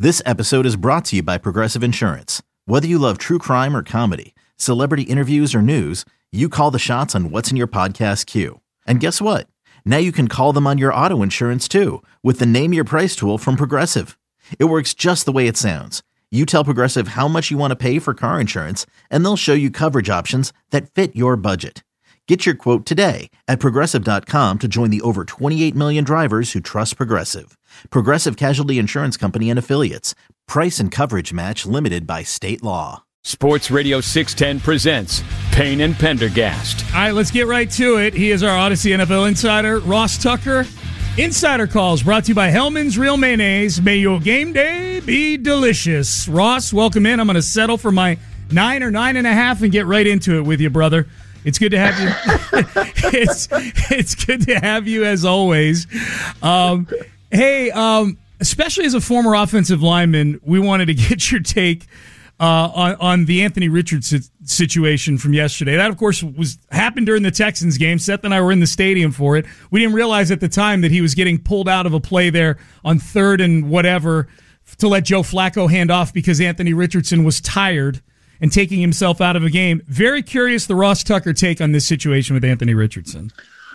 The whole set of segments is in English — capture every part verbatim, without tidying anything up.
This episode is brought to you by Progressive Insurance. Whether you love true crime or comedy, celebrity interviews or news, you call the shots on what's in your podcast queue. And guess what? Now you can call them on your auto insurance too with the Name Your Price tool from Progressive. It works just the way it sounds. You tell Progressive how much you want to pay for car insurance, and they'll show you coverage options that fit your budget. Get your quote today at Progressive dot com to join the over twenty-eight million drivers who trust Progressive. Progressive Casualty Insurance Company and Affiliates. Price and coverage match limited by state law. Sports Radio six ten presents Payne and Pendergast. All right, let's get right to it. He is our Odyssey N F L insider, Ross Tucker. Insider Calls brought to you by Hellman's Real Mayonnaise. May your game day be delicious. Ross, welcome in. I'm going to settle for my nine or nine and a half and get right into it with you, brother. It's good to have you. it's it's good to have you as always. Um, hey, um, especially as a former offensive lineman, we wanted to get your take uh, on on the Anthony Richardson situation from yesterday. That, of course, was happened during the Texans game. Seth and I were in the stadium for it. We didn't realize at the time that he was getting pulled out of a play there on third and whatever to let Joe Flacco hand off because Anthony Richardson was tired and taking himself out of a game. Very curious the Ross Tucker take on this situation with Anthony Richardson.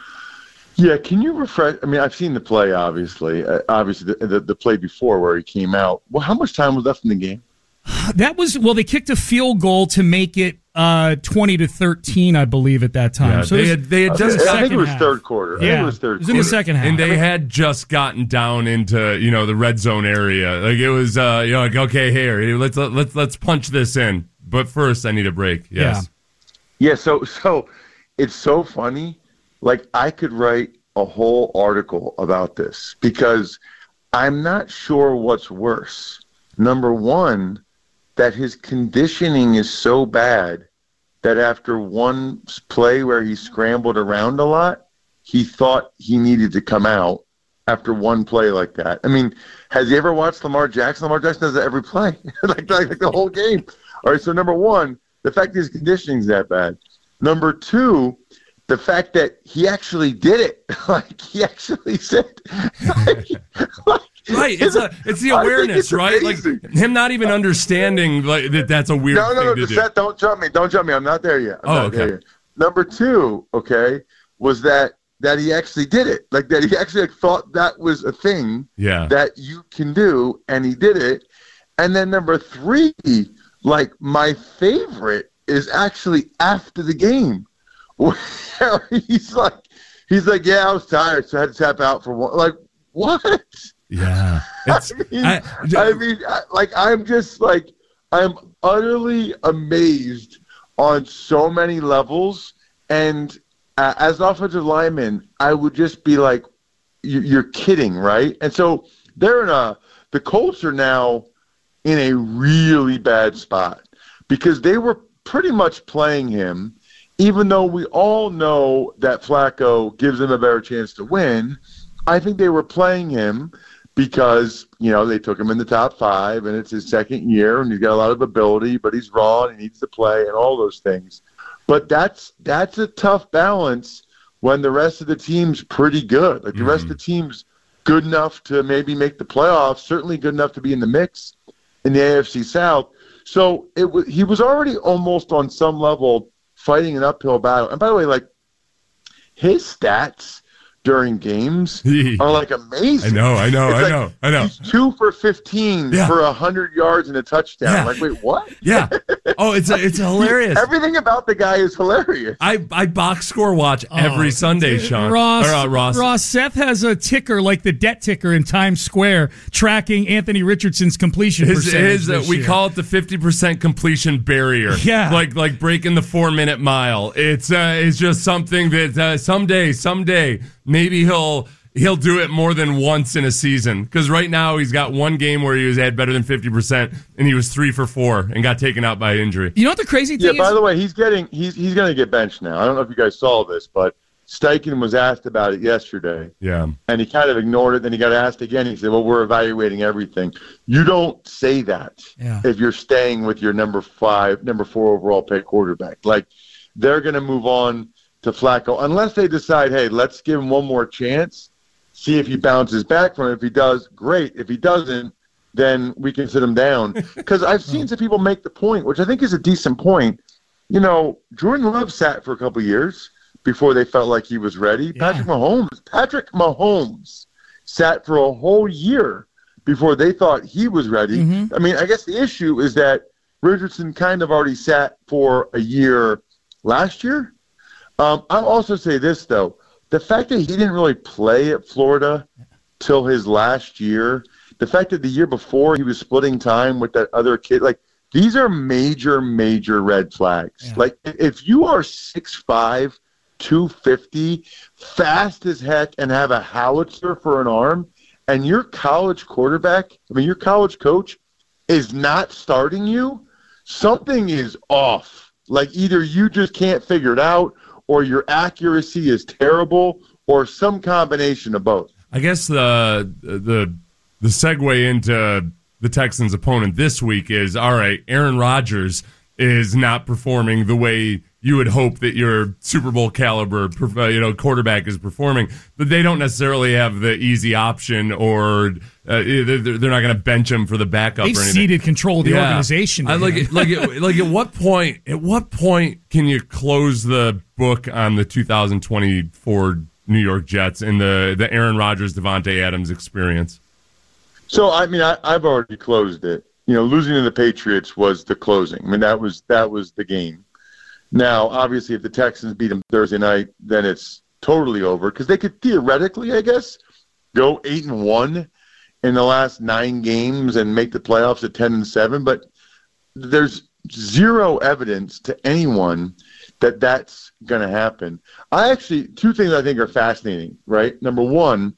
Yeah, can you refresh? I mean, I've seen the play, obviously. Uh, obviously, the, the, the play before where he came out. Well, how much time was left in the game? That was, well, they kicked a field goal to make it uh, twenty to thirteen, I believe, at that time. Yeah, so they was, had, they had just I think it was half. third quarter. I Yeah, think it was third it was quarter. in the second half. And they had just gotten down into, you know, the red zone area. Like it was, uh, you know, like, okay, here, let's let's let's punch this in. But first, I need a break. Yes. Yeah. yeah. So, so it's so funny. Like I could write a whole article about this because I'm not sure what's worse. Number one, that his conditioning is so bad that after one play where he scrambled around a lot, he thought he needed to come out after one play like that. I mean, has he ever watched Lamar Jackson? Lamar Jackson does that every play, like, like, like the whole game. All right, so number one, the fact that his conditioning is that bad. Number two, the fact that he actually did it. Like, he actually said, like, like, right, it's a, it's the awareness, it's right? Amazing. Like him not even understanding like that that's a weird no, no, thing no, to no, do. Seth, don't jump me. Don't jump me. I'm not there yet. I'm oh, not okay. There yet. Number two, okay, was that that he actually did it. Like that he actually thought that was a thing yeah. that you can do, and he did it. And then number three, like my favorite is actually after the game, where he's like, he's like, yeah, I was tired, so I had to tap out for one. Like, what? Yeah. I mean, I, I mean, I, like, I'm just like, I'm utterly amazed on so many levels. And uh, as an offensive lineman, I would just be like, you're kidding, right? And so they're in a, the Colts are now in a really bad spot because they were pretty much playing him, even though we all know that Flacco gives them a better chance to win. I think they were playing him because, you know, they took him in the top five and it's his second year and he's got a lot of ability, but he's raw and he needs to play and all those things. But that's that's a tough balance when the rest of the team's pretty good. Like the mm-hmm. rest of the team's good enough to maybe make the playoffs, certainly good enough to be in the mix in the A F C South. So it was, he was already almost on some level fighting an uphill battle. And by the way, like his stats during games are like amazing. I know, I know, it's I like know, I know. He's two for fifteen yeah. for a hundred yards and a touchdown. Yeah. Like, wait, what? Yeah. Oh, it's a, it's hilarious. Everything about the guy is hilarious. I, I box score watch every oh, Sunday, Sean. Ross, or, uh, Ross. Ross, Seth has a ticker like the debt ticker in Times Square tracking Anthony Richardson's completion his, percentage. His, uh, we year. call it the fifty percent completion barrier. Yeah. Like like breaking the four minute mile. It's uh, it's just something that uh, someday, someday, maybe he'll he'll do it more than once in a season. Because right now he's got one game where he was had better than fifty percent, and he was three for four and got taken out by injury. You know what the crazy thing yeah, is? by the way, he's getting he's he's going to get benched now. I don't know if you guys saw this, but Steichen was asked about it yesterday. Yeah. And he kind of ignored it. Then he got asked again. He said, well, we're evaluating everything. You don't say that yeah. if you're staying with your number five, number four overall pick quarterback. Like, they're going to move on to Flacco unless they decide, hey, let's give him one more chance, see if he bounces back from it. If he does, great. If he doesn't, then we can sit him down. Because I've seen some people make the point, which I think is a decent point. You know, Jordan Love sat for a couple years before they felt like he was ready. Yeah. Patrick Mahomes, Patrick Mahomes sat for a whole year before they thought he was ready. Mm-hmm. I mean, I guess the issue is that Richardson kind of already sat for a year last year. Um, I'll also say this, though. The fact that he didn't really play at Florida till his last year, the fact that the year before he was splitting time with that other kid, like, these are major, major red flags. Yeah. Like, if you are six five, two fifty, fast as heck, and have a howitzer for an arm, and your college quarterback, I mean, your college coach is not starting you, something is off. Like, either you just can't figure it out, or your accuracy is terrible, or some combination of both. I guess the the the segue into the Texans' opponent this week is, all right, Aaron Rodgers is not performing the way you would hope that your Super Bowl caliber, you know, quarterback is performing, but they don't necessarily have the easy option, or uh, they're, they're not going to bench him for the backup. They've or anything. ceded control of the yeah. organization. I, like, like, like, at what point? At what point can you close the book on the two thousand twenty-four New York Jets and the the Aaron Rodgers, Devontae Adams experience? So, I mean, I, I've already closed it. You know, losing to the Patriots was the closing. I mean, that was that was the game. Now, obviously, if the Texans beat them Thursday night, then it's totally over, because they could theoretically, I guess, go eight and one in the last nine games and make the playoffs at ten and seven. But there's zero evidence to anyone that that's going to happen. I actually, two things I think are fascinating, right? Number one,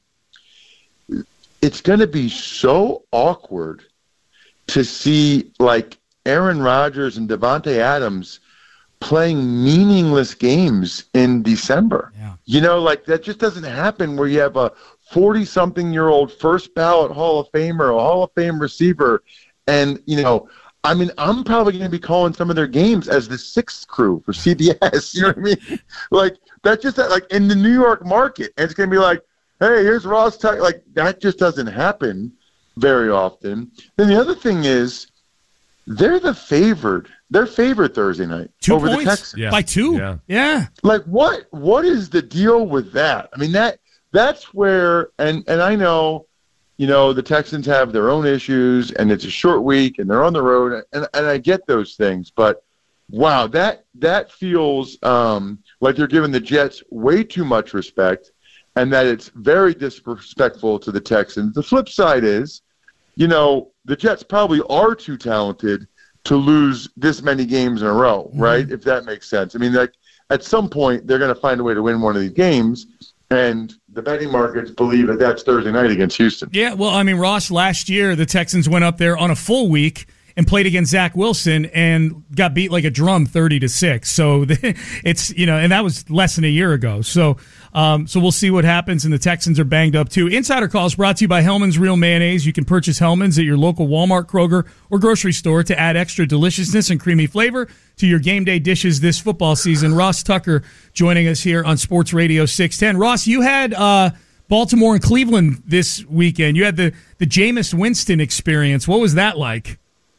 it's going to be so awkward to see, like, Aaron Rodgers and Devontae Adams playing meaningless games in December. Yeah. You know, like, that just doesn't happen where you have a forty-something-year-old first ballot Hall of Famer, a Hall of Fame receiver, and, you know, I mean, I'm probably going to be calling some of their games as the sixth crew for C B S. You know what I mean? Like, that's just, like, in the New York market. And it's going to be like, hey, here's Ross Tucker. Like, that just doesn't happen very often. Then the other thing is, they're the favored. They're favored Thursday night two over points? the Texans. Yeah. By two? Yeah. yeah. Like, what? What is the deal with that? I mean, that that's where, and, and I know, you know, the Texans have their own issues, and it's a short week, and they're on the road, and, and I get those things. But, wow, that that feels um, like they're giving the Jets way too much respect, and that it's very disrespectful to the Texans. The flip side is, you know, the Jets probably are too talented to lose this many games in a row, right? Mm-hmm. If that makes sense. I mean, like, at some point, they're going to find a way to win one of these games, and the betting markets believe that that's Thursday night against Houston. Yeah, well, I mean, Ross, last year the Texans went up there on a full week and played against Zach Wilson and got beat like a drum thirty to six. So it's, you know, and that was less than a year ago. So um, so we'll see what happens, and the Texans are banged up too. Insider Calls brought to you by Hellman's Real Mayonnaise. You can purchase Hellman's at your local Walmart, Kroger, or grocery store to add extra deliciousness and creamy flavor to your game day dishes this football season. Ross Tucker joining us here on Sports Radio six ten. Ross, you had uh, Baltimore and Cleveland this weekend. You had the, the Jameis Winston experience. What was that like?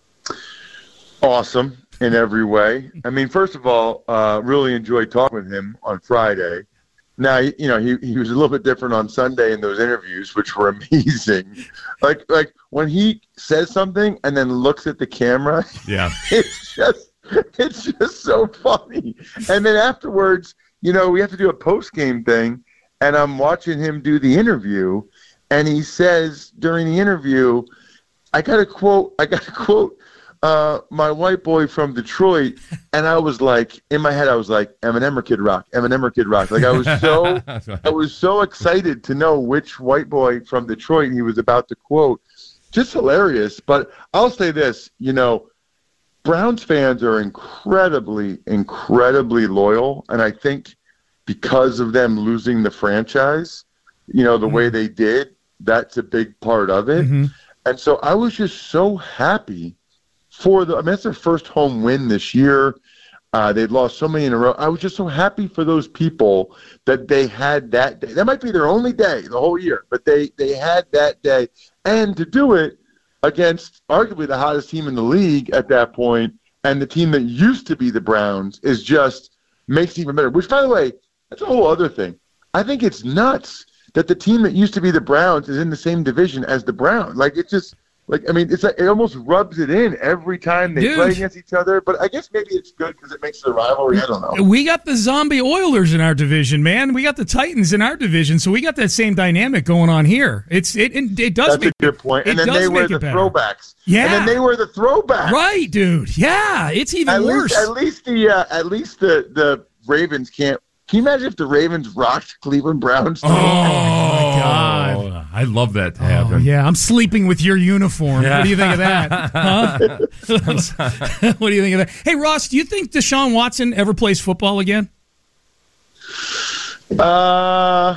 Awesome in every way. I mean, first of all, uh, really enjoyed talking with him on Friday. Now, you know, he, he was a little bit different on Sunday in those interviews, which were amazing. Like, like when he says something and then looks at the camera, yeah, it's just, it's just so funny. And then afterwards, you know, we have to do a post-game thing, and I'm watching him do the interview, and he says during the interview, I got to quote, I got to quote, Uh, my white boy from Detroit, and I was like, in my head, I was like, Eminem or Kid Rock, Eminem or Kid Rock. Like, I was so, I was so excited to know which white boy from Detroit he was about to quote. Just hilarious. But I'll say this, you know, Browns fans are incredibly, incredibly loyal, and I think because of them losing the franchise, you know, the mm-hmm. way they did, that's a big part of it. Mm-hmm. And so I was just so happy for the, I mean, that's their first home win this year. Uh, they'd lost so many in a row. I was just so happy for those people that they had that day. That might be their only day the whole year, but they, they had that day. And to do it against arguably the hottest team in the league at that point, and the team that used to be the Browns is just makes it even better. Which, by the way, that's a whole other thing. I think it's nuts that the team that used to be the Browns is in the same division as the Browns. Like, it's just like I mean, it's like, it almost rubs it in every time they Dude. play against each other. But I guess maybe it's good because it makes it a rivalry. I don't know. We got the zombie Oilers in our division, man. We got the Titans in our division, so we got that same dynamic going on here. It's it it, it does. That's make, a good point. And it then does they wear make the it better. throwbacks. Yeah. And then they wear the throwbacks. Right, dude. Yeah, it's even At worse. least, at least the uh, at least the the Ravens can't. Can you imagine if the Ravens rocked Cleveland Browns? Oh, my God. I love that to Oh, happen. yeah, I'm sleeping with your uniform. Yeah. What do you think of that? Huh? What do you think of that? Hey, Ross, do you think Deshaun Watson ever plays football again? Uh,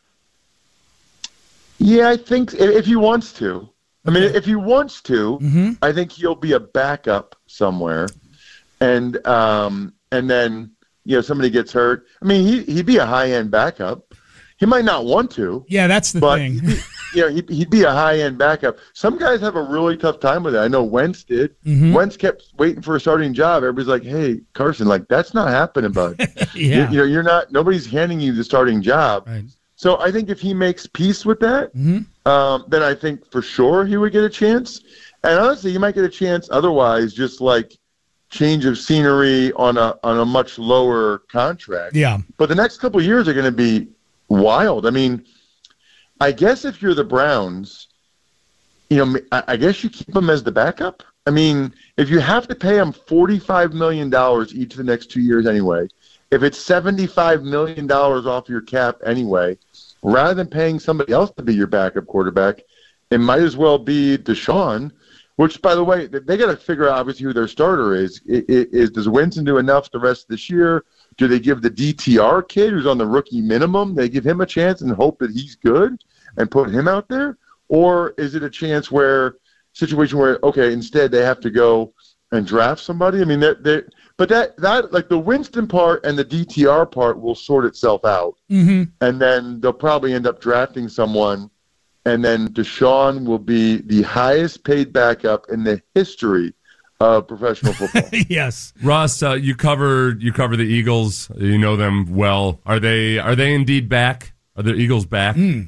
yeah, I think if, if he wants to. I mean, if he wants to, Mm-hmm. I think he'll be a backup somewhere, and um, and then you know somebody gets hurt. I mean, he he'd be a high end backup. He might not want to. Yeah, that's the but thing. He'd be, you know, he'd, he'd be a high end backup. Some guys have a really tough time with it. I know Wentz did. Mm-hmm. Wentz kept waiting for a starting job. Everybody's like, "Hey, Carson, like that's not happening, bud. Yeah. you, you know, you're not. Nobody's handing you the starting job." Right. So I think if he makes peace with that, Mm-hmm. um, then I think for sure he would get a chance. And honestly, he might get a chance otherwise, just like change of scenery on a on a much lower contract. Yeah. But the next couple of years are going to be wild. I mean, I guess if you're the Browns, you know, I I guess you keep him as the backup. I mean, if you have to pay him forty-five million dollars each of the next two years anyway, if it's seventy-five million dollars off your cap anyway, rather than paying somebody else to be your backup quarterback, it might as well be Deshaun, which, by the way, they got to figure out obviously who their starter is. Is, is. Does Winston do enough the rest of this year? Do they give the D T R kid who's on the rookie minimum, they give him a chance and hope that he's good and put him out there? Or is it a chance where, situation where, okay, instead they have to go and draft somebody? I mean, they're, they're, but that, that, like the Winston part and the D T R part will sort itself out. Mm-hmm. And then they'll probably end up drafting someone, and then Deshaun will be the highest paid backup in the history of professional football. Yes. Ross, uh, you cover you cover the Eagles. You know them well. Are they are they indeed back? Are the Eagles back? Mm.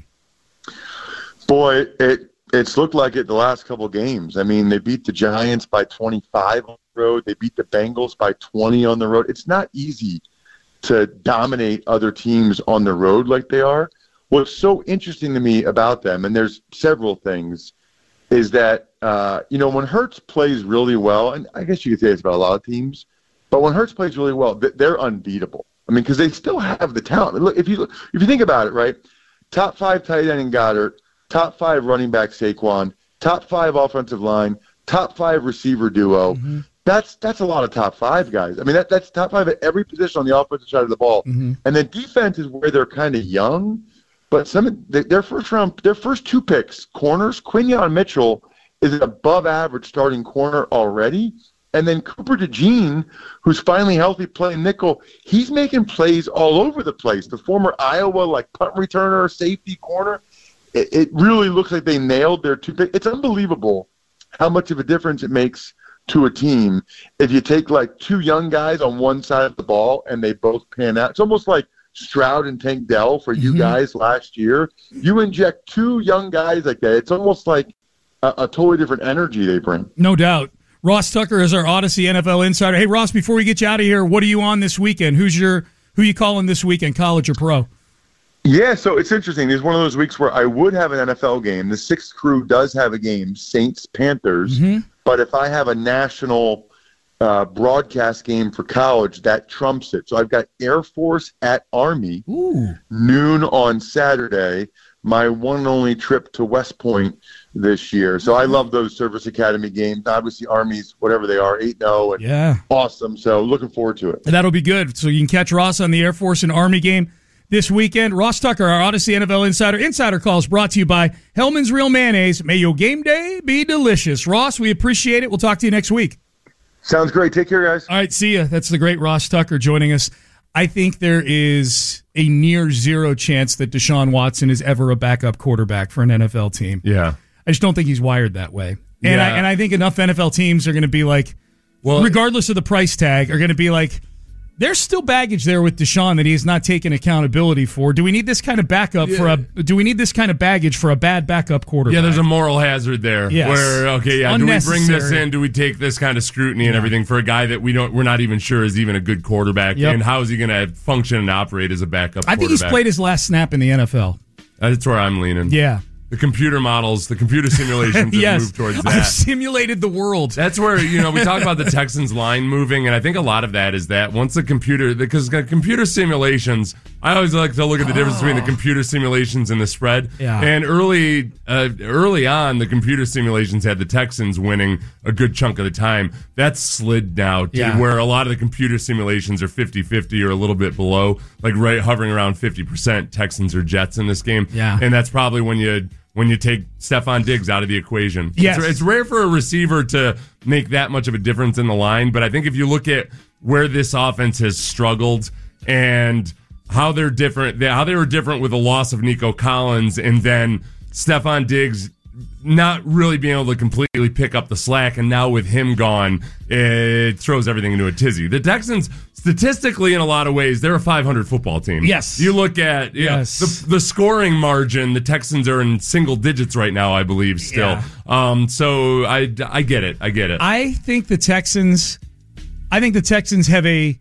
Boy, it it's looked like it the last couple of games. I mean, they beat the Giants by twenty-five on the road. They beat the Bengals by twenty on the road. It's not easy to dominate other teams on the road like they are. What's so interesting to me about them, and there's several things, is that, uh, you know, when Hurts plays really well, and I guess you could say it's about a lot of teams, but when Hurts plays really well, they're unbeatable. I mean, because they still have the talent. Look, if you if you think about it, right, top five tight end in Goddard, top five running back Saquon, top five offensive line, top five receiver duo. Mm-hmm. That's that's a lot of top five guys. I mean, that that's top five at every position on the offensive side of the ball. Mm-hmm. And then defense is where they're kind of young, but some of the, their first round, their first two picks, corners, Quinyon Mitchell is an above average starting corner already. And then Cooper DeJean, who's finally healthy playing nickel, he's making plays all over the place. The former Iowa like punt returner, safety corner. It, it really looks like they nailed their two picks. It's unbelievable how much of a difference it makes to a team if you take like two young guys on one side of the ball and they both pan out. It's almost like Stroud and Tank Dell for you mm-hmm. guys last year. You inject two young guys like that, it's almost like a, a totally different energy they bring. No doubt. Ross Tucker is our Odyssey N F L insider. Hey, Ross, before we get you out of here, what are you on this weekend? Who's your who you calling this weekend, college or pro? Yeah, so it's interesting. It's one of those weeks where I would have an N F L game. The Sixth Crew does have a game, Saints-Panthers. Mm-hmm. But if I have a national uh, broadcast game for college, that trumps it. So I've got Air Force at Army, Ooh. noon on Saturday, my one and only trip to West Point this year. So I love those Service Academy games. Obviously, Army's, whatever they are, eight and oh, and yeah. awesome. So looking forward to it. That'll be good. So you can catch Ross on the Air Force and Army game this weekend. Ross Tucker, our Odyssey N F L insider. Insider Calls brought to you by Hellman's Real Mayonnaise. May your game day be delicious. Ross, we appreciate it. We'll talk to you next week. Sounds great. Take care, guys. All right, see ya. That's the great Ross Tucker joining us. I think there is a near zero chance that Deshaun Watson is ever a backup quarterback for an N F L team. Yeah. I just don't think he's wired that way. And Yeah. I and I think enough N F L teams are going to be like, Well- regardless of the price tag, are going to be like, there's still baggage there with Deshaun that he has not taken accountability for. Do we need this kind of backup for a? Do we need this kind of baggage for a bad backup quarterback? Yeah, there's a moral hazard there. Yes. Where okay, yeah, do we bring this Unnecessary. in? Do we take this kind of scrutiny and everything for a guy that we don't, we're not even sure is even a good quarterback? Yep. And how is he going to function and operate as a backup? I think he's quarterback? played his last snap in the N F L. That's where I'm leaning. Yeah. The computer models, the computer simulations have yes. moved towards I've that. simulated the world. That's where, you know, we talk about the Texans line moving, and I think a lot of that is that once the computer, because the computer simulations, I always like to look at the difference between the computer simulations and the spread. Yeah. And early, uh, early on, the computer simulations had the Texans winning a good chunk of the time. That's slid now to Yeah. where a lot of the computer simulations are fifty-fifty or a little bit below, like right hovering around fifty percent Texans or Jets in this game. Yeah. And that's probably when you when you take Stephon Diggs out of the equation. Yes. It's, it's rare for a receiver to make that much of a difference in the line, but I think if you look at where this offense has struggled and how they're different, how they were different with the loss of Nico Collins and then Stephon Diggs not really being able to completely pick up the slack, and now with him gone, it throws everything into a tizzy. The Texans, statistically, in a lot of ways, they're a five hundred football team. Yes. You look at yeah, Yes. the, the scoring margin, the Texans are in single digits right now, I believe, still. Yeah. Um, so I, I get it. I get it. I think the Texans, I think the Texans have a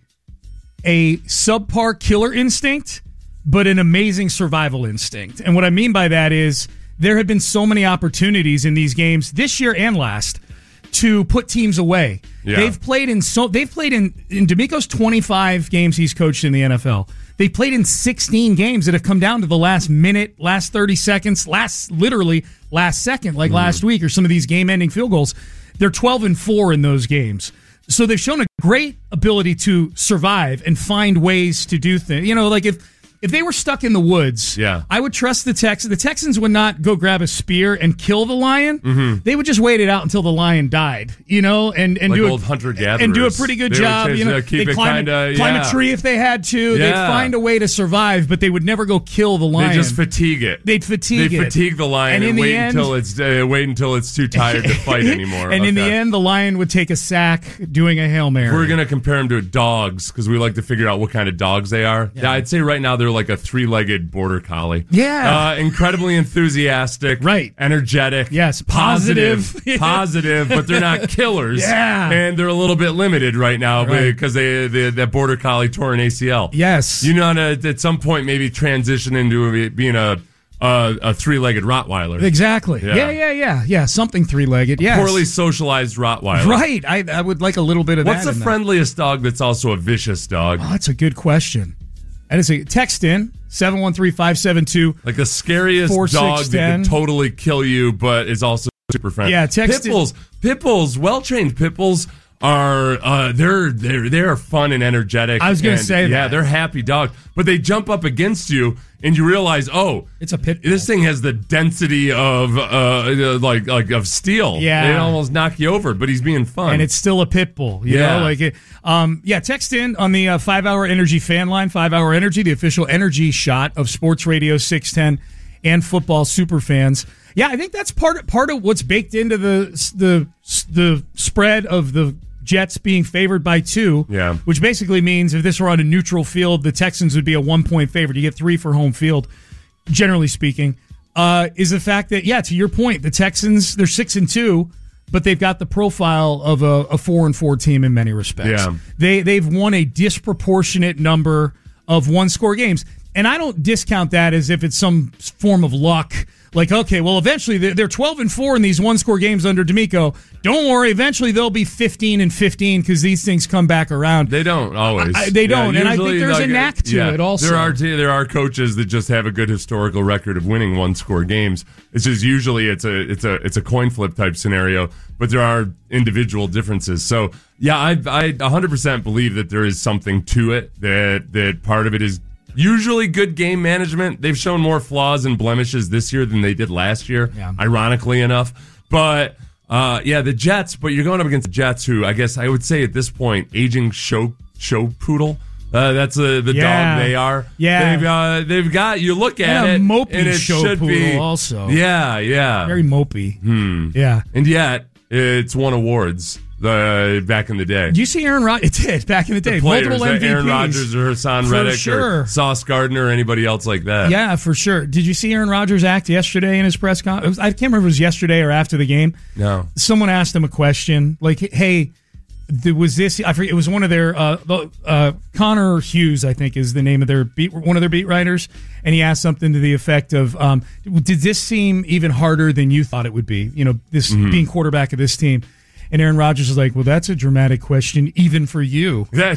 a subpar killer instinct, but an amazing survival instinct. And what I mean by that is there have been so many opportunities in these games this year and last to put teams away. Yeah. They've played in so they've played in in D'Amico's twenty-five games he's coached in the N F L. They played in sixteen games that have come down to the last minute, last thirty seconds, last literally last second, like mm. last week, or some of these game-ending field goals. They're twelve and four in those games. So they've shown a great ability to survive and find ways to do things. You know, like if if they were stuck in the woods, yeah. I would trust the Texans. The Texans would not go grab a spear and kill the lion. Mm-hmm. They would just wait it out until the lion died, you know, and, and like do old a, hunter-gatherers. and do a pretty good they job. Would, you know, uh, keep they'd it climb, kinda, a, climb yeah. a tree if they had to. Yeah. They'd find a way to survive, but they would never go kill the lion. They just fatigue it. They'd fatigue They it. fatigue the lion And and, in the wait end- until it's uh, wait until it's too tired to fight anymore. And in the Okay. end, the lion would take a sack doing a Hail Mary. We're going to compare them to dogs because we like to figure out what kind of dogs they are. Yeah. I'd say right now they're like a three-legged border collie. Yeah. Uh, incredibly enthusiastic. Right. Energetic. Yes, Positive. positive. Positive, but they're not killers. Yeah. And they're a little bit limited right now Right. because they, they that border collie tore an A C L. Yes. You know, at some point maybe transition into being a a, a three-legged Rottweiler. Exactly. Yeah. Yeah, yeah, yeah. Yeah, something three-legged. Yes. Poorly socialized Rottweiler. Right. I, I would like a little bit of What's that. the in friendliest dog that's also a vicious dog? Oh, that's a good question. That is a text in seven one three, five seven two. Like the scariest Four, dog six, that ten. could totally kill you, but is also super friendly. Yeah, text pit bulls. Pit bulls, well-trained pit bulls are uh, they're they're they're fun and energetic. I was gonna and, say yeah, that. they're happy dogs, but they jump up against you and you realize, oh, It's a pit bull. this thing has the density of uh like like of steel. Yeah. It almost knock you over, but he's being fun. And it's still a pit bull, you Yeah. know. Like, it, um, yeah. Text in on the uh, Five Hour Energy fan line. Five Hour Energy, the official energy shot of Sports Radio six ten and football super fans. Yeah, I think that's part part of what's baked into the the the spread of the Jets being favored by two. Yeah. Which basically means if this were on a neutral field, the Texans would be a one point favorite. You get three for home field, generally speaking. Uh, is the fact that yeah, to your point, the Texans they're six and two. But they've got the profile of a, a four and four team in many respects. Yeah. They they've won a disproportionate number of one score games, and I don't discount that as if it's some form of luck. Like, okay, well, eventually they're, they're twelve and four in these one score games under D'Amico. Don't worry, eventually they'll be fifteen and fifteen because these things come back around. They don't always. I- they don't, and I think usually, there's a like, knack to yeah, it also. There are there are coaches that just have a good historical record of winning one score games. It's just usually it's a it's a it's a coin flip type scenario, but there are individual differences. So yeah, I I one hundred percent believe that there is something to it. That that part of it is usually good game management. They've shown more flaws and blemishes this year than they did last year, Yeah. ironically enough. But uh, yeah, the Jets. But you're going up against the Jets, who I guess I would say at this point, aging show show poodle. Uh, that's uh, the Yeah. dog they are. Yeah. they've uh, they've got you look at And a it, mopey and it show should poodle be also. Yeah, yeah. Very mopey. Hmm. Yeah. And yet, It's won awards uh, back in the day. Did you see Aaron Rodgers? It did back in the day. The players, Multiple M V Ps. Aaron Rodgers or Hassan Reddick sure. or Sauce Gardner or anybody else like that. Yeah, for sure. Did you see Aaron Rodgers act yesterday in his press conference? I can't remember if it was yesterday or after the game. No. Someone asked him a question like, hey, was this, I forget, it was one of their, uh, uh, Connor Hughes, I think is the name of their beat, one of their beat writers. And he asked something to the effect of, um, did this seem even harder than you thought it would be? You know, this mm-hmm. being quarterback of this team. And Aaron Rodgers was like, well, that's a dramatic question, even for you. God,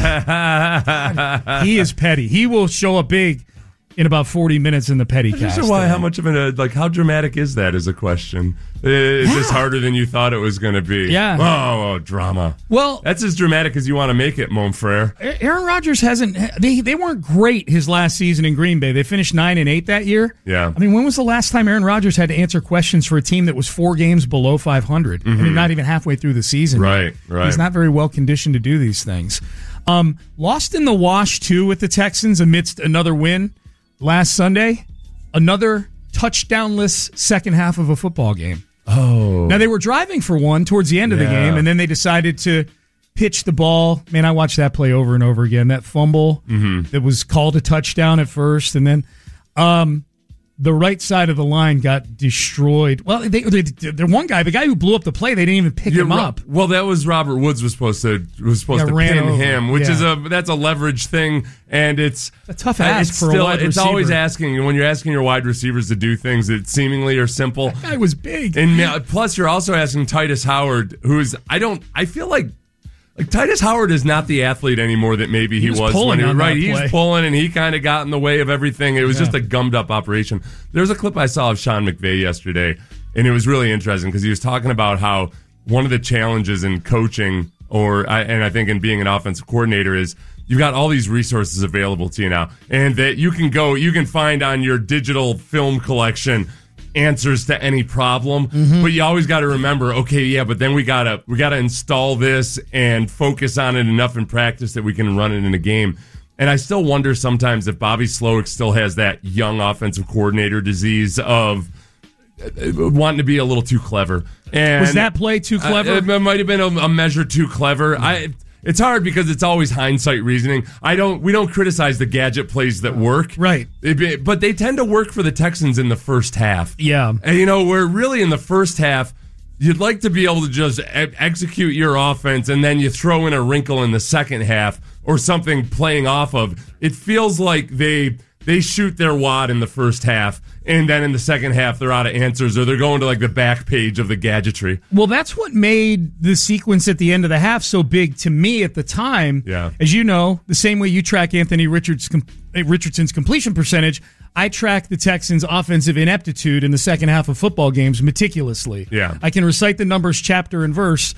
he is petty. He will show up big in about forty minutes in the petty cast. I why, how much of a, like, how dramatic is that as a question? Is yeah. this harder than you thought it was going to be? Yeah. Oh, oh, drama. Well, that's as dramatic as you want to make it, mon frere. Aaron Rodgers hasn't, they, they weren't great his last season in Green Bay. They finished nine and eight that year. Yeah. I mean, when was the last time Aaron Rodgers had to answer questions for a team that was four games below five hundred? Mm-hmm. I mean, not even halfway through the season. Right, right. He's not very well conditioned to do these things. Um, lost in the wash, too, with the Texans amidst another win last Sunday. Another touchdownless second half of a football game. Oh. Now, they were driving for one towards the end of yeah. the game, and then they decided to pitch the ball. Man, I watched that play over and over again. That fumble mm-hmm. that was called a touchdown at first, and then um, the right side of the line got destroyed. Well, they, they, the one guy, the guy who blew up the play, they didn't even pick yeah, him up. Well, that was Robert Woods was supposed to was supposed yeah, to pin over. him, which yeah. is a that's a leverage thing, and it's a tough ask it's for still, a wide It's receiver. always asking when you're asking your wide receivers to do things that seemingly are simple. That guy was big, and plus you're also asking Titus Howard, who's I don't I feel like. Like Titus Howard is not the athlete anymore that maybe he, he was, was pulling when he on right. That He's play. pulling, and he kind of got in the way of everything. It was yeah. just a gummed up operation. There's a clip I saw of Sean McVay yesterday, and it was really interesting because he was talking about how one of the challenges in coaching, or and I think in being an offensive coordinator, is you've got all these resources available to you now, and that you can go, you can find on your digital film collection answers to any problem, mm-hmm. but you always got to remember, okay, yeah, but then we gotta we gotta install this and focus on it enough in practice that we can run it in a game. And I still wonder sometimes if Bobby Slowick still has that young offensive coordinator disease of wanting to be a little too clever. And was that play too clever? Uh, it might have been a, a measure too clever. Mm-hmm. I. It's hard because it's always hindsight reasoning. I don't. We don't criticize the gadget plays that work, right? It, but they tend to work for the Texans in the first half. Yeah, and you know, we're really in the first half. You'd like to be able to just e- execute your offense, and then you throw in a wrinkle in the second half or something playing off of. It feels like they they shoot their wad in the first half, and then in the second half they're out of answers, or they're going to like the back page of the gadgetry. Well, that's what made the sequence at the end of the half so big to me at the time. Yeah. As you know, the same way you track Anthony Richards, Richardson's completion percentage, I track the Texans' offensive ineptitude in the second half of football games meticulously. Yeah. I can recite the numbers chapter and verse,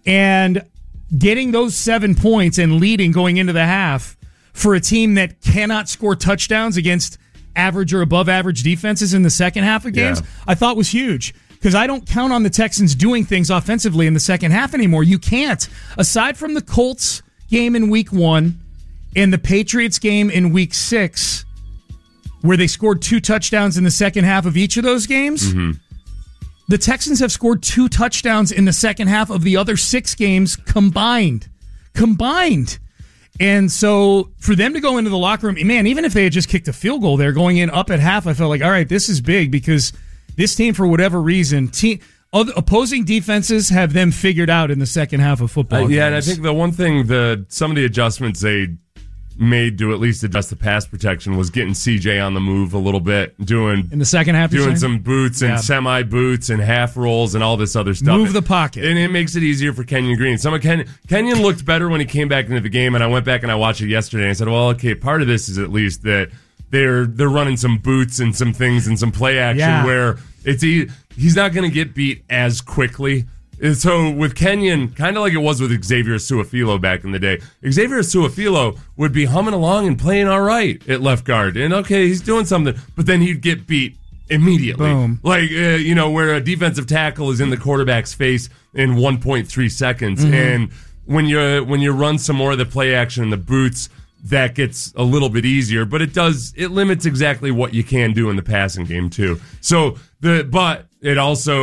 and getting those seven points and leading going into the half for a team that cannot score touchdowns against average or above average defenses in the second half of games, yeah. I thought was huge. Because I don't count on the Texans doing things offensively in the second half anymore. You can't. Aside from the Colts game in week one and the Patriots game in week six, where they scored two touchdowns in the second half of each of those games, mm-hmm. the Texans have scored two touchdowns in the second half of the other six games combined. Combined. And so for them to go into the locker room, man, even if they had just kicked a field goal there going in up at half, I felt like, all right, this is big because this team, for whatever reason, team, other, opposing defenses have them figured out in the second half of football. Uh, yeah, and I games. think the one thing, the some of the adjustments they made to at least adjust the pass protection was getting C J on the move a little bit, doing in the second half, doing some boots and yeah. semi boots and half rolls and all this other stuff. Move the pocket, and it makes it easier for Kenyon Green. Some of Ken, Kenyon looked better when he came back into the game, and I went back and I watched it yesterday and I said, well, okay, part of this is at least that they're they're running some boots and some things and some play action yeah. where it's he, he's not going to get beat as quickly. And so with Kenyon, kind of like it was with Xavier Su'a-Filo back in the day, Xavier Su'a-Filo would be humming along and playing all right at left guard. And okay, he's doing something, but then he'd get beat immediately. Boom. Like, uh, you know, where a defensive tackle is in the quarterback's face in one point three seconds. Mm-hmm. And when you when you run some more of the play action in the boots, that gets a little bit easier, but it does, it limits exactly what you can do in the passing game too. So the, but it also,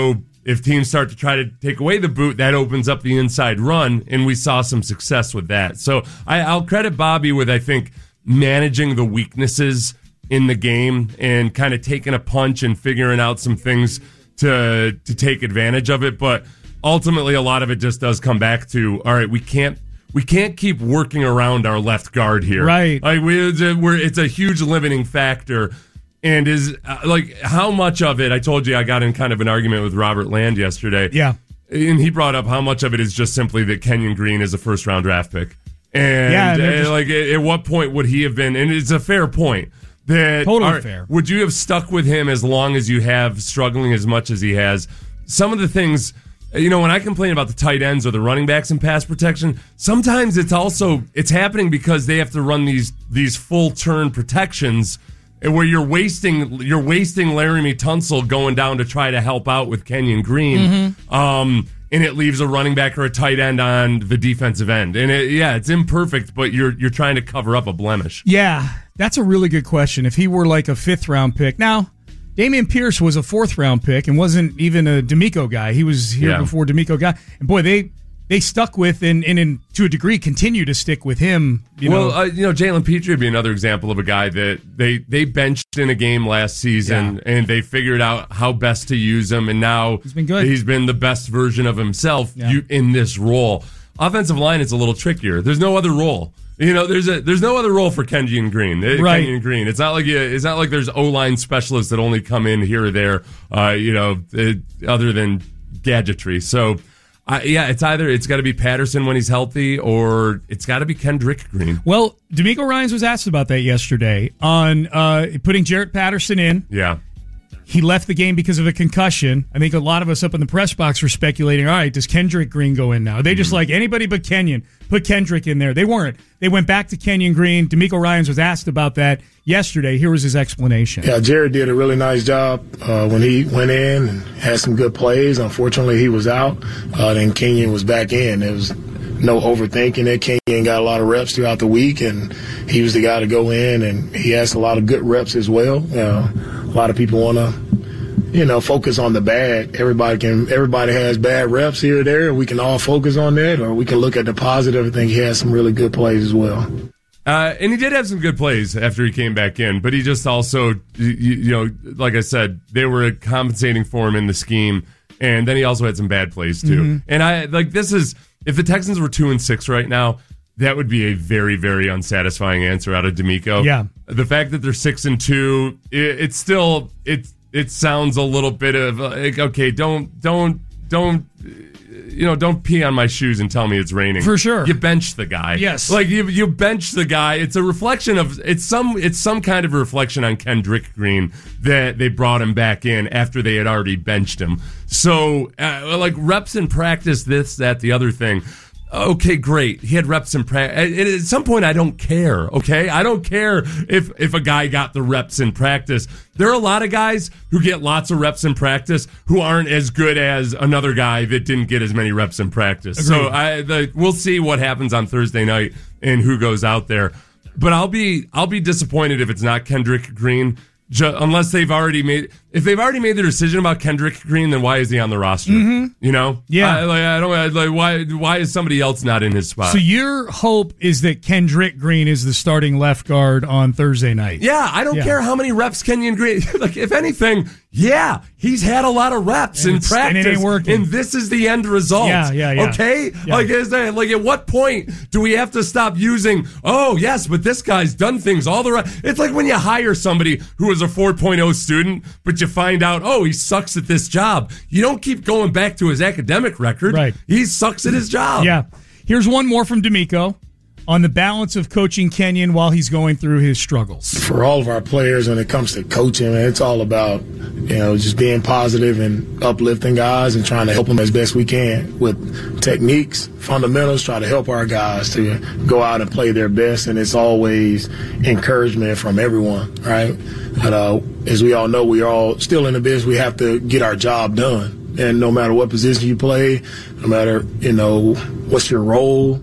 if teams start to try to take away the boot, that opens up the inside run, and we saw some success with that. So I, I'll credit Bobby with, I think, managing the weaknesses in the game and kind of taking a punch and figuring out some things to to take advantage of it. But ultimately, a lot of it just does come back to, all right, we can't we can't keep working around our left guard here. Right. Like we, we're, it's a huge limiting factor. And is uh, like how much of it, I told you I got in kind of an argument with Robert Land yesterday. Yeah. And he brought up how much of it is just simply that Kenyon Green is a first round draft pick. And, yeah, and uh, just, like at, at what point would he have been, and it's a fair point. That totally are, fair. Would you have stuck with him as long as you have, struggling as much as he has? Some of the things, you know, when I complain about the tight ends or the running backs in pass protection, sometimes it's also, it's happening because they have to run these these full turn protections where you're wasting you're wasting Laramie Tunsil going down to try to help out with Kenyon Green. Mm-hmm. Um, and it leaves a running back or a tight end on the defensive end. And it, yeah, it's imperfect, but you're you're trying to cover up a blemish. Yeah, that's a really good question. If he were like a fifth round pick. Now, Dameon Pierce was a fourth round pick and wasn't even a D'Amico guy. He was here yeah. before D'Amico got. And boy, they they stuck with and, and, and to a degree continue to stick with him. You well, know, uh, you know, Jalen Petrie would be another example of a guy that they, they benched in a game last season, yeah. and they figured out how best to use him, and now he's been good. He's been the best version of himself yeah. you, in this role. Offensive line is a little trickier. There's no other role. You know, there's a there's no other role for Kenyon Green. Right. Kenyon Green. It's not like you, it's not like there's O-line specialists that only come in here or there. Uh, you know, it, other than gadgetry. So. Uh, yeah, it's either it's got to be Patterson when he's healthy, or it's got to be Kendrick Green. Well, D'Amico Ryans was asked about that yesterday on uh, putting Jarrett Patterson in. Yeah. He left the game because of a concussion. I think a lot of us up in the press box were speculating, all right, does Kendrick Green go in now? They just mm-hmm. like anybody but Kenyon. Put Kendrick in there. They weren't. They went back to Kenyon Green. D'Amico Ryans was asked about that yesterday. Here was his explanation. Yeah, Jarrett did a really nice job uh, when he went in and had some good plays. Unfortunately, he was out. Uh, then Kenyon was back in. There was no overthinking it. Kenyon got a lot of reps throughout the week, and he was the guy to go in, and he has a lot of good reps as well. Uh, a lot of people want to, you know, focus on the bad. Everybody can. Everybody has bad reps here or there, and we can all focus on that, or we can look at the positive. I think he has some really good plays as well. Uh, and he did have some good plays after he came back in, but he just also, you, you know, like I said, they were compensating for him in the scheme, and then he also had some bad plays too. Mm-hmm. And I like this is if the Texans were two and six right now, that would be a very, very unsatisfying answer out of D'Amico. Yeah, the fact that they're six and two, it, it's still it's. It sounds a little bit of like, okay, don't, don't, don't, you know, don't pee on my shoes and tell me it's raining. For sure. You bench the guy. Yes. Like you, you bench the guy. It's a reflection of, it's some, it's some kind of a reflection on Kendrick Green that they brought him back in after they had already benched him. So, uh, like reps in practice, this, that, the other thing. Okay, great. He had reps in practice. At some point, I don't care, okay? I don't care if, if a guy got the reps in practice. There are a lot of guys who get lots of reps in practice who aren't as good as another guy that didn't get as many reps in practice. Agreed. So I, the, we'll see what happens on Thursday night and who goes out there. But I'll be I'll be disappointed if it's not Kendrick Green. Ju- unless they've already made, if they've already made the decision about Kendrick Green, then why is he on the roster? Mm-hmm. You know, yeah. I, like, I don't I, like why. Why is somebody else not in his spot? So your hope is that Kendrick Green is the starting left guard on Thursday night. Yeah, I don't yeah. care how many reps Kenyon Green. Like, if anything, yeah, he's had a lot of reps and in practice, and it ain't working. And this is the end result. Yeah, yeah, yeah. Okay, yeah. like, is that, like, at what point do we have to stop using? Oh, yes, but this guy's done things all the right. It's like when you hire somebody who is a four point oh student, but you find out, oh, he sucks at this job. You don't keep going back to his academic record. Right. He sucks at his job. Yeah. Here's one more from D'Amico on the balance of coaching Kenyon while he's going through his struggles. For all of our players, when it comes to coaching, it's all about, you know, just being positive and uplifting guys and trying to help them as best we can with techniques, fundamentals, try to help our guys to go out and play their best. And it's always encouragement from everyone, right? But uh, as we all know, we are all still in the business. We have to get our job done. And no matter what position you play, no matter, you know, what's your role,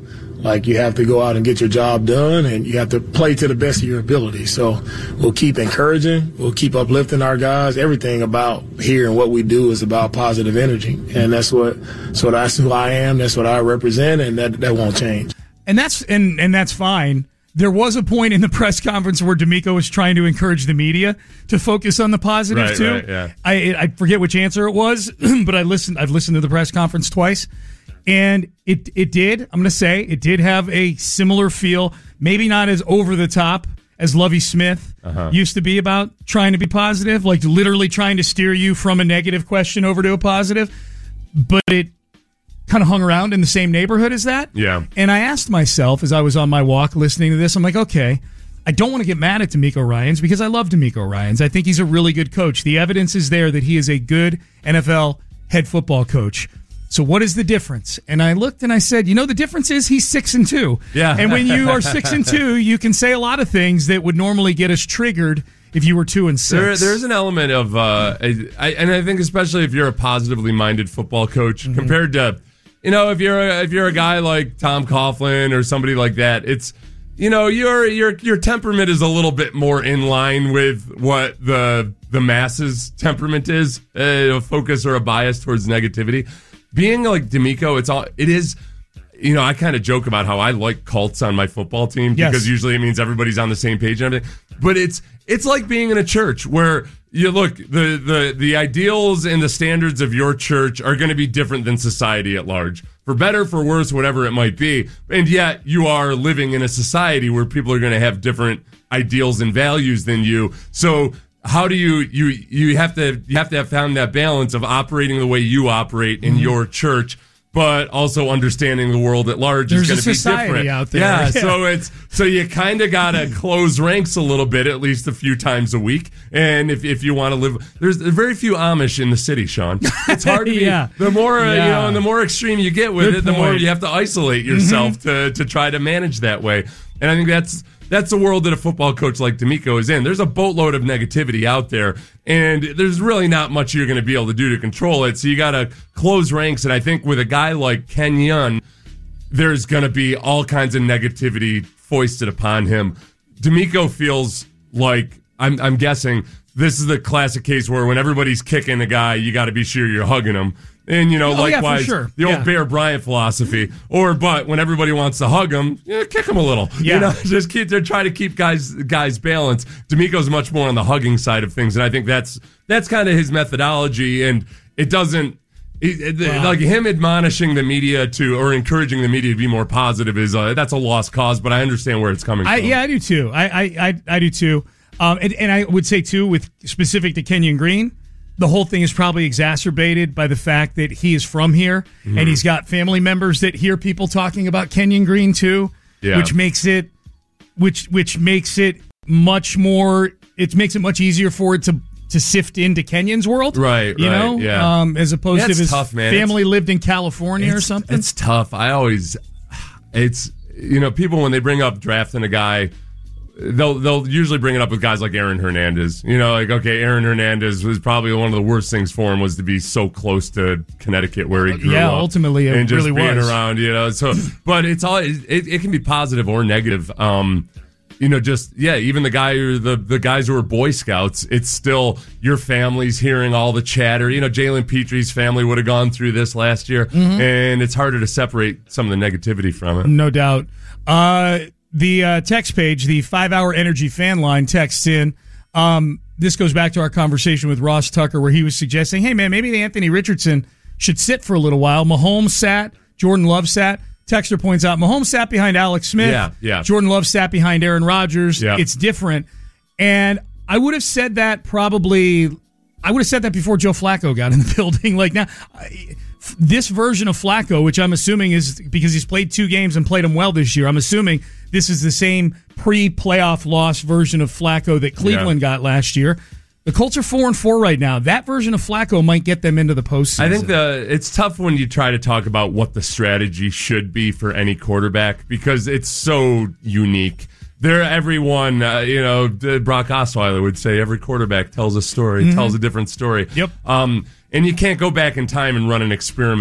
Like, you have to go out and get your job done, and you have to play to the best of your ability. So we'll keep encouraging. We'll keep uplifting our guys. Everything about here and what we do is about positive energy. And that's what, so that's who I am. That's what I represent, and that, that won't change. And that's, and, and that's fine. There was a point in the press conference where D'Amico was trying to encourage the media to focus on the positive right, too. Right, yeah. I I forget which answer it was, but I listened. I've listened to the press conference twice, and it it did. I'm going to say it did have a similar feel. Maybe not as over the top as Lovie Smith uh-huh. used to be about trying to be positive, like literally trying to steer you from a negative question over to a positive. But it kind of hung around in the same neighborhood as that. Yeah. And I asked myself as I was on my walk listening to this, I'm like, okay, I don't want to get mad at D'Amico Ryans because I love D'Amico Ryans. I think he's a really good coach. The evidence is there that he is a good N F L head football coach. So what is the difference? And I looked and I said, you know, the difference is he's six and two. Yeah. And when you are six and two, you can say a lot of things that would normally get us triggered if you were two and six. There, there's an element of, uh, I, and I think especially if you're a positively minded football coach mm-hmm. compared to, you know, if you're a, if you're a guy like Tom Coughlin or somebody like that, it's, you know, your your your temperament is a little bit more in line with what the the masses' temperament is, a focus or a bias towards negativity. Being like D'Amico, it's all it is. You know, I kind of joke about how I like cults on my football team yes. because usually it means everybody's on the same page and everything. But it's it's like being in a church where you look, the the the ideals and the standards of your church are going to be different than society at large. For better, for worse, whatever it might be. And yet you are living in a society where people are going to have different ideals and values than you. So how do you you you have to you have to have found that balance of operating the way you operate in mm-hmm. your church, but also understanding the world at large There's is going to be different out there. Yeah, yeah. so it's so you kind of got to close ranks a little bit, at least a few times a week. And if if you want to live, there's very few Amish in the city, Sean. It's hard to be. yeah. The more uh, yeah. you know, and the more extreme you get with Good it, point. the more you have to isolate yourself mm-hmm. to to try to manage that way. And I think that's. That's the world that a football coach like D'Amico is in. There's a boatload of negativity out there, and there's really not much you're going to be able to do to control it. So you got to close ranks. And I think with a guy like Kenyon, there's going to be all kinds of negativity foisted upon him. D'Amico feels like, I'm, I'm guessing, this is the classic case where when everybody's kicking a guy, you got to be sure you're hugging him. And, you know, oh, likewise, yeah, sure. the old yeah. Bear Bryant philosophy. Or, but when everybody wants to hug him, yeah, kick him a little. Yeah. You know, just keep, they're trying to keep guys guys balanced. D'Amico's much more on the hugging side of things. And I think that's that's kind of his methodology. And it doesn't, it, it, wow. like him admonishing the media to, or encouraging the media to be more positive is, uh, that's a lost cause. But I understand where it's coming I, from. Yeah, I do too. I, I, I, I do too. Um, and, and I would say too, with specific to Kenyon Green, the whole thing is probably exacerbated by the fact that he is from here mm-hmm. and he's got family members that hear people talking about Kenyon Green too, yeah. which makes it, which which makes it much more. It makes it much easier for it to to sift into Kenyon's world, right? You right, know, yeah. um, as opposed yeah, to if his tough, man. family it's, lived in California or something. It's tough. I always, it's you know, people when they bring up drafting a guy. They'll they'll usually bring it up with guys like Aaron Hernandez. You know, like, okay, Aaron Hernandez was probably one of the worst things for him was to be so close to Connecticut where he grew yeah, up. Yeah, ultimately it and just really being was. around, you know. So, but it's all it, it can be positive or negative. Um, you know, just yeah, even the guy or the the guys who are Boy Scouts, it's still your family's hearing all the chatter. You know, Jalen Petrie's family would have gone through this last year, mm-hmm. and it's harder to separate some of the negativity from it. No doubt. Uh The uh, text page, the five-hour Energy fan line texts in. Um, this goes back to our conversation with Ross Tucker where he was suggesting, hey, man, maybe the Anthony Richardson should sit for a little while. Mahomes sat. Jordan Love sat. Texter points out Mahomes sat behind Alex Smith. Yeah, yeah. Jordan Love sat behind Aaron Rodgers. Yeah. It's different. And I would have said that probably – I would have said that before Joe Flacco got in the building. Like now – this version of Flacco, which I'm assuming is because he's played two games and played them well this year, I'm assuming this is the same pre-playoff loss version of Flacco that Cleveland yeah. got last year. The Colts are four and four right now. That version of Flacco might get them into the postseason. I think the it's tough when you try to talk about what the strategy should be for any quarterback because it's so unique. There, everyone, uh, you know, Brock Osweiler would say every quarterback tells a story, mm-hmm. tells a different story. Yep. Um, and you can't go back in time and run an experiment.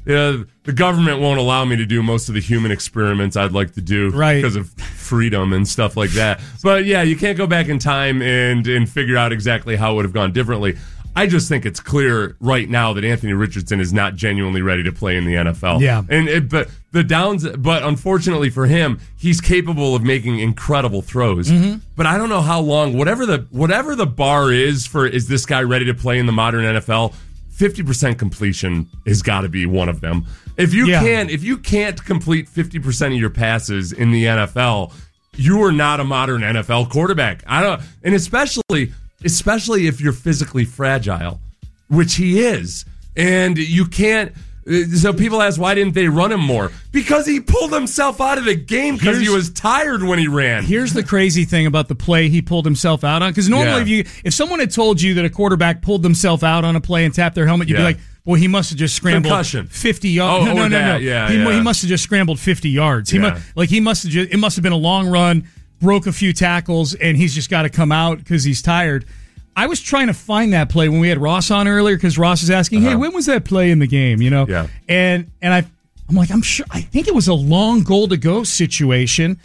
yeah, the government won't allow me to do most of the human experiments I'd like to do right. because of freedom and stuff like that. But yeah, you can't go back in time and, and figure out exactly how it would have gone differently. I just think it's clear right now that Anthony Richardson is not genuinely ready to play in the N F L. Yeah. And it, but the downs, but unfortunately for him, he's capable of making incredible throws. Mm-hmm. But I don't know how long, whatever the whatever the bar is for, is this guy ready to play in the modern N F L? fifty percent completion has got to be one of them. If you yeah. can't, if you can't complete fifty percent of your passes in the N F L, you are not a modern N F L quarterback. I don't, and especially, especially if you're physically fragile, which he is, and you can't. So people ask, why didn't they run him more? Because he pulled himself out of the game because he was tired when he ran. Here's the crazy thing about the play he pulled himself out on. Because normally, Yeah. if you if someone had told you that a quarterback pulled themselves out on a play and tapped their helmet, you'd Yeah. be like, well, he must have just scrambled Concussion. fifty yards. Oh, no, no, or no, that. no. Yeah, he, mu- yeah. he must have just scrambled fifty yards. He Yeah. mu- like he must have just it must have been a long run, broke a few tackles, and he's just got to come out because he's tired. I was trying to find that play when we had Ross on earlier because Ross is asking, "Hey, Uh-huh. when was that play in the game?" You know, Yeah. and and I, I'm like, I'm sure. I think it was a long goal to go situation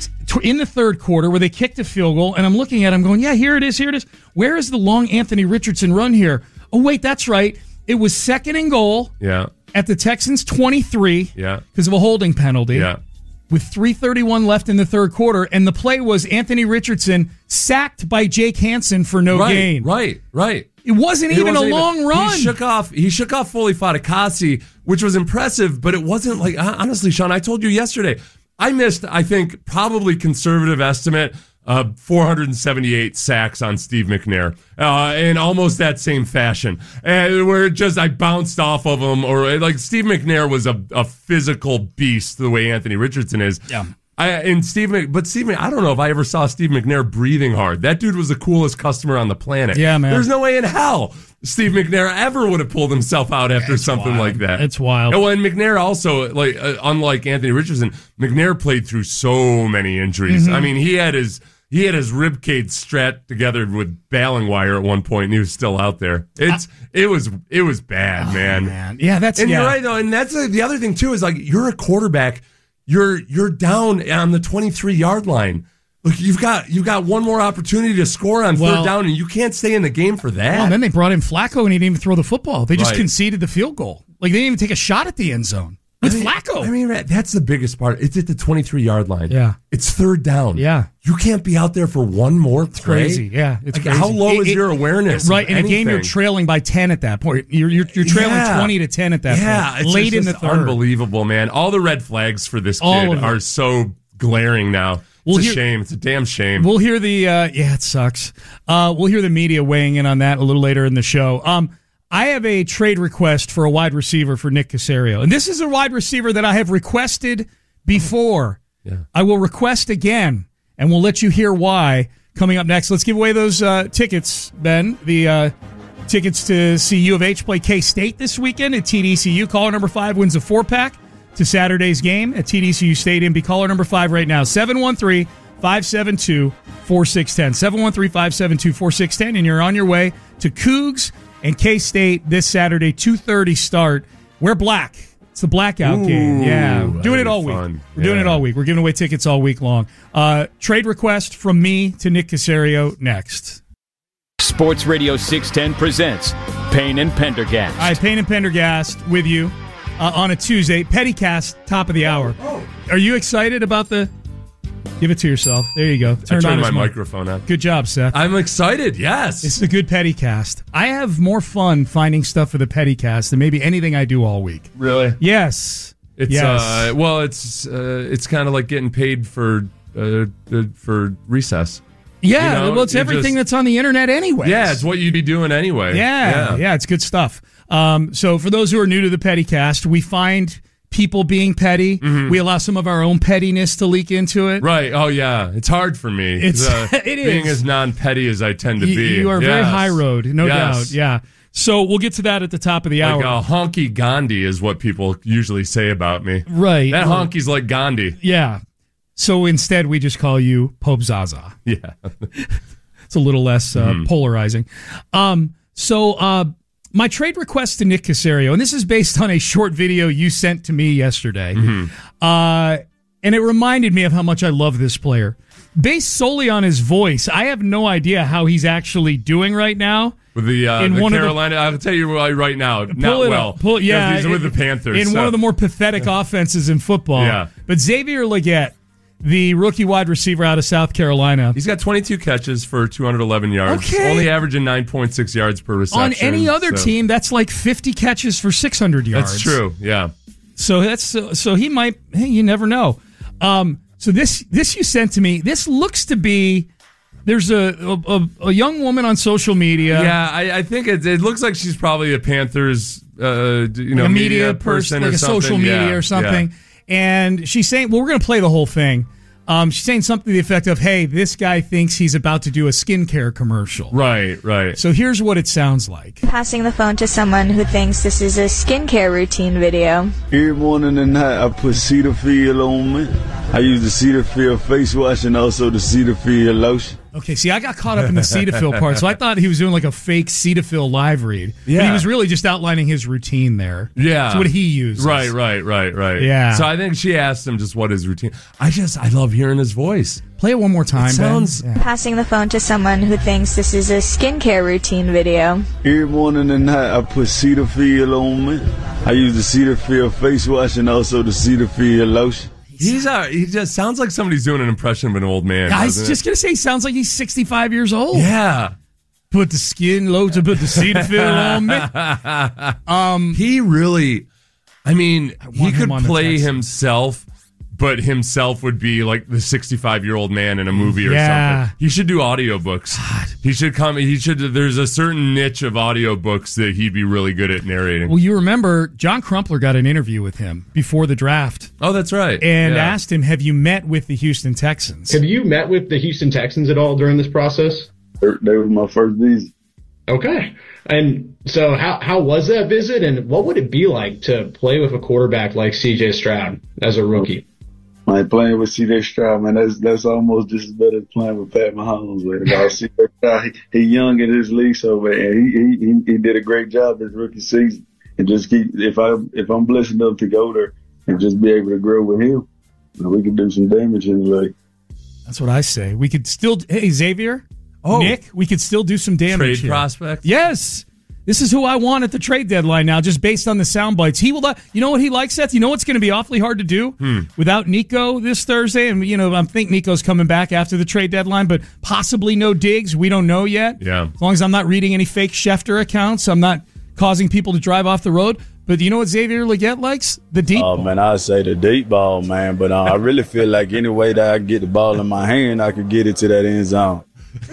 in the third quarter where they kicked a field goal, and I'm looking at, it, I'm going, "Yeah, here it is, here it is. Where is the long Anthony Richardson run here?" Oh, wait, that's right. It was second and goal Yeah, at the Texans twenty-three yeah, because of a holding penalty. yeah. With three thirty-one left in the third quarter, and the play was Anthony Richardson sacked by Jake Hansen for no Right, gain. right, right. It wasn't It even wasn't a long even- run. He shook off. He shook off Foley Fatukasi, which was impressive, but it wasn't like honestly, Sean. I told you yesterday. I missed. I think probably conservative estimate. Uh, four hundred seventy-eight sacks on Steve McNair, uh, in almost that same fashion. And where just I bounced off of him, or like Steve McNair was a, a physical beast the way Anthony Richardson is. Yeah. I, and Steve, Mc, but Steve, I don't know if I ever saw Steve McNair breathing hard. That dude was the coolest customer on the planet. Yeah, man. There's no way in hell Steve McNair ever would have pulled himself out after It's something wild. like that. It's wild. And, well, and McNair also, like, uh, unlike Anthony Richardson, McNair played through so many injuries. Mm-hmm. I mean, he had his he had his rib cage strapped together with baling wire at one point, and he was still out there. It's it was it was bad, Oh, man. man. Yeah, that's And yeah. you're right though, and that's uh, the other thing too is like you're a quarterback, you're you're down on the twenty-three yard line. Look, you've got you've got one more opportunity to score on Well- third down, and you can't stay in the game for that. Well, and then they brought in Flacco, and he didn't even throw the football. They just Right. conceded the field goal. Like they didn't even take a shot at the end zone with I mean, Flacco. I mean, that's the biggest part. It's at the twenty-three yard line. Yeah. It's third down. Yeah. You can't be out there for one more play. Crazy, yeah. It's Like, crazy. how low It- is it- your awareness? Right, of in a game you're anything? trailing by ten at that point. You're you're, you're trailing Yeah. twenty to ten at that yeah, point. it's Late just, in the it's third. unbelievable, man. All the red flags for this All kid of them. are so glaring now. We'll It's a hear- shame. It's a damn shame. We'll hear the uh, yeah, it sucks. Uh, we'll hear the media weighing in on that a little later in the show. Um, I have a trade request for a wide receiver for Nick Caserio, and this is a wide receiver that I have requested before. Yeah. I will request again, and we'll let you hear why coming up next. Let's give away those uh, tickets, Ben. The uh, tickets to see U of H play K-State this weekend at T D C U. Caller number five wins a four-pack to Saturday's game at T D C U Stadium. Be caller number five right now, seven one three, five seven two, four six one zero. seven one three, five seven two, four six one zero, and you're on your way to Cougs and K-State this Saturday, two thirty start. We're black. It's the blackout Ooh, game. Yeah. Doing that'd it be all week. fun. We're doing it Yeah. all week. We're giving away tickets all week long. Uh, trade request from me to Nick Caserio next. Sports Radio six ten presents Payne and Pendergast. All right, Payne and Pendergast with you uh, on a Tuesday. Pettycast, top of the hour. Are you excited about the... Give it to yourself. There you go. I Turned turned on my his mic. microphone on. Good job, Seth. I'm excited. Yes. This is a good Pettycast. I have more fun finding stuff for the Pettycast than maybe anything I do all week. really. Yes. It's yes. uh, well, it's uh, it's kind of like getting paid for uh, uh, for recess. yeah, you know, well, it's it everything just- that's on the internet anyway. Yeah, it's what you'd be doing anyway. Yeah, yeah, it's good stuff. Um, so for those who are new to the Pettycast, we find people being petty. Mm-hmm. We allow some of our own pettiness to leak into it. Right. Oh, yeah. It's hard for me. It's- uh, it is. being as non-petty as I tend to You, be. you are very Yes. high road, no Yes. doubt. Yeah. So we'll get to that at the top of the Like hour. a honky Gandhi is what people usually say about me. right. That honky's like Gandhi. Yeah. So instead, we just call you Pope Zaza. Yeah. It's a little less uh, Mm-hmm. polarizing. Um, so uh, my trade request to Nick Caserio, and this is based on a short video you sent to me yesterday, mm-hmm. uh, and it reminded me of how much I love this player. Based solely on his voice, I have no idea how he's actually doing right now. With the, uh, in the one Carolina, of the, I'll tell you right now, not well. Pull, yeah, he's with the Panthers. In so. one of the more pathetic offenses in football. Yeah. But Xavier Legette, the rookie wide receiver out of South Carolina. He's got twenty-two catches for two hundred eleven yards. Okay. Only averaging nine point six yards per reception. On any other so. team, that's like fifty catches for six hundred yards. That's true, yeah. So that's so, so he might, hey, you never know. Um, so this this you sent to me, this looks to be, there's a a, a young woman on social media. Yeah, I, I think it, it looks like she's probably a Panthers, uh, you know, like a media, media person, person like or a something. social media yeah, or something. Yeah. And she's saying, well, we're going to play the whole thing. Um, she's saying something to the effect of, hey, this guy thinks he's about to do a skincare commercial. Right, right. So here's what it sounds like. Passing the phone to someone who thinks this is a skincare routine video. Every morning and night I put Cetaphil on me. I use the Cetaphil face wash and also the Cetaphil lotion. Okay, see, I got caught up in the Cetaphil part, so I thought he was doing like a fake Cetaphil live read. Yeah. But he was really just outlining his routine there. Yeah. That's what he uses. Right, right, right, right. Yeah. So I think she asked him just what his routine. I just, I love hearing his voice. Play it one more time, It sounds- Ben. Yeah. Passing the phone to someone who thinks this is a skincare routine video. Every morning and night I put Cetaphil on me. I use the Cetaphil face wash and also the Cetaphil lotion. He's a, he just sounds like somebody's doing an impression of an old man. I was doesn't just it? going to say, he sounds like he's sixty-five years old. Yeah. Put the skin low to put the Cetaphil on me. Um, He really, I mean, I he want could him on the play Texans. himself, but himself would be like the sixty-five-year-old man in a movie or Yeah. something. He should do audiobooks. He should come, he should, there's a certain niche of audiobooks that he'd be really good at narrating. well, you remember John Crumpler got an interview with him before the draft Oh, that's right. and Yeah. asked him, have you met with the Houston Texans? Have you met with the Houston Texans at all during this process? That was my first visit. Okay. And so how how was that visit, and what would it be like to play with a quarterback like C J Stroud as a rookie? Like playing with C J Stroud, man, that's that's almost just as better as playing with Pat Mahomes. Man. About C J Stroud, he, he young in his league, so man, he, he he did a great job this rookie season. And just keep if I if I'm blessed enough to go there and just be able to grow with him, you know, we can do some damage in the league. That's what I say. We could still, hey, Xavier, Oh. Nick, we could still do some damage Trade here. prospect. Yes. This is who I want at the trade deadline now, just based on the sound bites. He will. You know what he likes, Seth? You know what's going to be awfully hard to do Hmm. without Nico this Thursday? And, you know, I think Nico's coming back after the trade deadline, but possibly no Diggs. We don't know yet. Yeah. As long as I'm not reading any fake Schefter accounts, I'm not causing people to drive off the road. But you know what Xavier Legette likes? The deep Oh ball. man, I say the deep ball, man. But uh, I really feel like any way that I get the ball in my hand, I could get it to that end zone.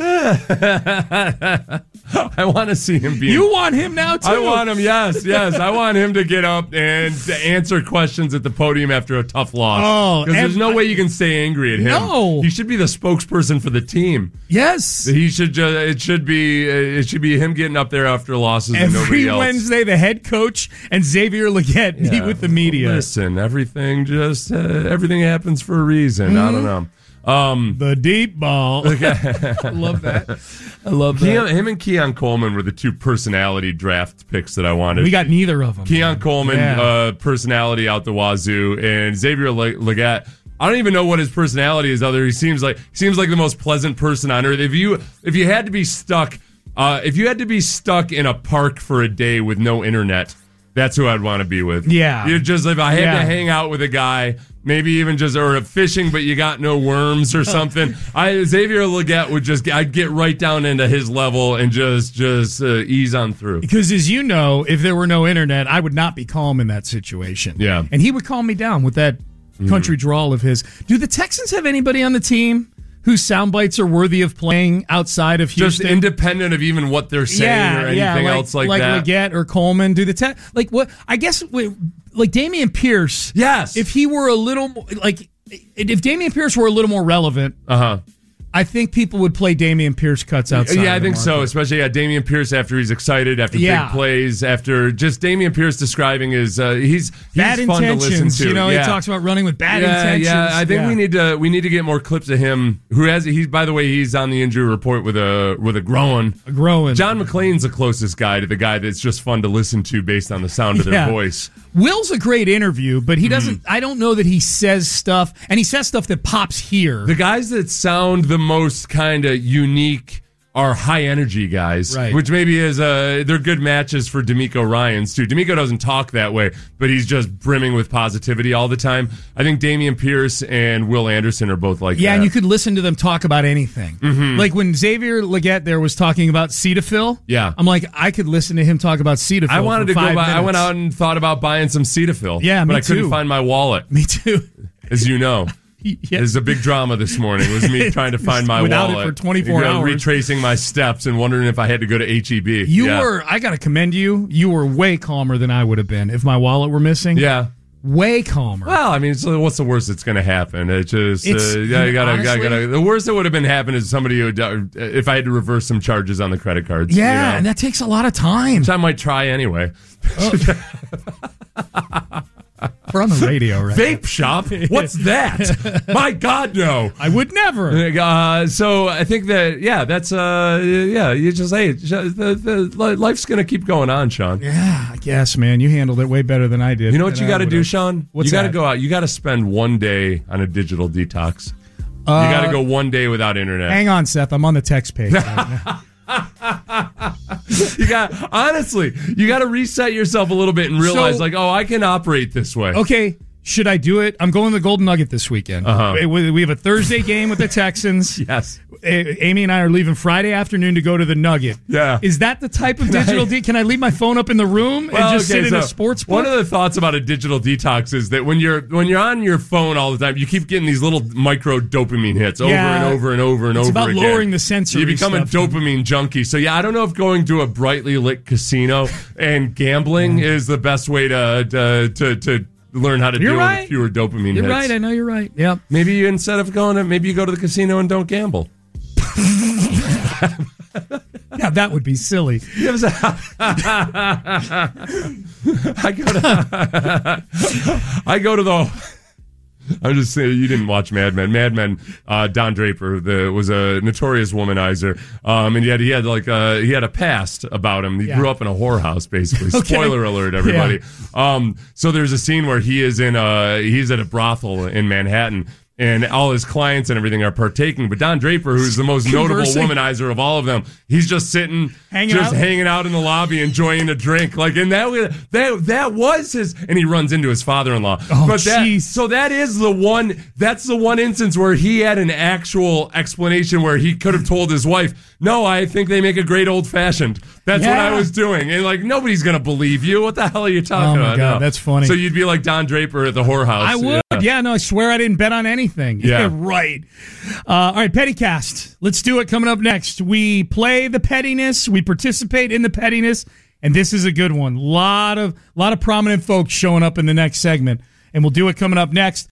I want to see him be. You want him now, too? I want him, yes, yes. I want him to get up and to answer questions at the podium after a tough loss. Oh, because there's and- no way you can stay angry at him. No. He should be the spokesperson for the team. Yes. He should just, it should be it should be him getting up there after losses and Every nobody else. Wednesday, the head coach and Xavier Legette meet Yeah. with the media. Listen, everything just uh, everything happens for a reason. I don't know. Um, The deep ball. I love that. I love that. Keon, him and Keon Coleman were the two personality draft picks that I wanted. We got neither of them. Keon Coleman, Yeah. uh, personality out the wazoo, and Xavier Le- Legette. I don't even know what his personality is. Other, he seems like seems like the most pleasant person on earth. If you if you had to be stuck, uh, if you had to be stuck in a park for a day with no internet, that's who I'd want to be with. Yeah. You just if I had Yeah. to hang out with a guy, maybe even just or fishing, but you got no worms or something. I Xavier Legette would just I'd get right down into his level and just just uh, ease on through. Because as you know, if there were no internet, I would not be calm in that situation. Yeah. And he would calm me down with that country drawl of his. Do the Texans have anybody on the team whose sound bites are worthy of playing outside of Just Houston? independent of even what they're saying or anything like, else like, like that. Legette or Coleman. Do the te- like what? I guess wi- like Damian Pierce. Yes. If he were a little more like if Damian Pierce were a little more relevant, Uh huh. I think people would play Dameon Pierce cuts outside. Yeah, I think market. so. Especially yeah, Dameon Pierce after he's excited, after yeah. big plays, after just Dameon Pierce describing his uh, he's, he's bad fun intentions. to listen to. You know, yeah. he talks about running with bad yeah, intentions. Yeah, I think yeah. we need to we need to get more clips of him. Who has he's by the way he's on the injury report with a with a groin. A groin. John McClain's the closest guy to the guy that's just fun to listen to based on the sound of yeah. their voice. Will's a great interview, but he doesn't. Mm. I don't know that he says stuff, and he says stuff that pops here. The guys that sound the most kind of unique are high energy guys, right. which maybe is uh they're good matches for D'Amico Ryans too. D'Amico doesn't talk that way, but he's just brimming with positivity all the time. I think Dameon Pierce and Will Anderson are both like yeah, that. and you could listen to them talk about anything. Mm-hmm. Like when Xavier Legette there was talking about Cetaphil. Yeah, I'm like, I could listen to him talk about Cetaphil. I wanted for to go five buy. minutes. I went out and thought about buying some Cetaphil. Yeah, but me I couldn't too. find my wallet. Me too. As you know. Yeah. There's a big drama this morning. It was me trying to find my Without wallet. it for twenty-four you know, hours. Retracing my steps and wondering if I had to go to H E B. You yeah. were, I got to commend you. You were way calmer than I would have been if my wallet were missing. Yeah. Way calmer. Well, I mean, so what's the worst that's going to happen? It just, It's, uh, yeah, you gotta, honestly, gotta, gotta, the worst that would have been happening is somebody would, uh, if I had to reverse some charges on the credit cards. Yeah, you know? and that takes a lot of time. Which I might try anyway. Oh. We're on the radio, right? Vape shop? What's that? My God, no! I would never. Uh, so I think that yeah, that's uh, yeah. You just hey, the, the life's gonna keep going on, Sean. Yeah, I guess, man. You handled it way better than I did. You know what you got to do, Sean? What's you got to that? go out. You got to spend one day on a digital detox. Uh, you got to go one day without internet. Hang on, Seth. I'm on the text page. Right now. You got honestly, you got to reset yourself a little bit and realize, So- like, oh, I can operate this way. Okay, should I do it? I'm going to the Golden Nugget this weekend. Uh-huh. We we have a Thursday game with the Texans. Yes. A- Amy and I are leaving Friday afternoon to go to the Nugget. Yeah. Is that the type of Can digital? I- De- can I leave my phone up in the room Well, and just okay, sit in a so sports book? One of the thoughts about a digital detox is that when you're when you're on your phone all the time, you keep getting these little micro dopamine hits over Yeah. and over and over and It's over about again. lowering the sensory You become a stuff. dopamine junkie. So yeah, I don't know if going to a brightly lit casino and gambling is the best way to to to, to learn how to You're deal right. with fewer dopamine You're hits. right. I know you're right. Yep. Maybe you, instead of going to maybe you go to the casino and don't gamble. Yeah, that would be silly. I go to I go to the I'm just saying, you didn't watch Mad Men. Mad Men, uh, Don Draper the, was a notorious womanizer, um, and yet he had like a, he had a past about him. He Yeah. grew up in a whorehouse, basically. Okay. Spoiler alert, everybody. Yeah. Um, so there's a scene where he is in a he's at a brothel in Manhattan. And all his clients and everything are partaking. But Don Draper, who's the most notable Conversing. womanizer of all of them, he's just sitting, Hanging just out? hanging out in the lobby, enjoying a drink. Like, and that was- that that was his. And he runs into his father-in-law. Oh, but that, jeez. so that is the one. That's the one instance where he had an actual explanation where he could have told his wife, "No, I think they make a great old-fashioned." That's what I Yeah. was doing. And like, nobody's gonna believe you. What the hell are you talking Oh, my about? God, No. that's funny. So you'd be like Don Draper at the whorehouse. I would. Yeah. Yeah. no, I swear I didn't bet on anything. Yeah. right. Uh, all right, Pettycast. Let's do it. Coming up next, we play the pettiness, we participate in the pettiness, and this is a good one. Lot of lot of prominent folks showing up in the next segment, and we'll do it coming up next.